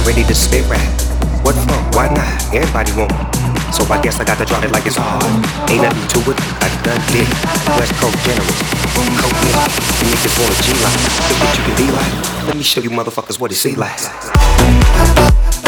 ready to spit rap. What for? Why not? Everybody want it. So I guess I got to drop it like it's hard. Ain't nothing to it, I done did it. West Coast generous, coke nigga. You niggas want a G-line. Look what you can be like. Let me show you motherfuckers what it see like.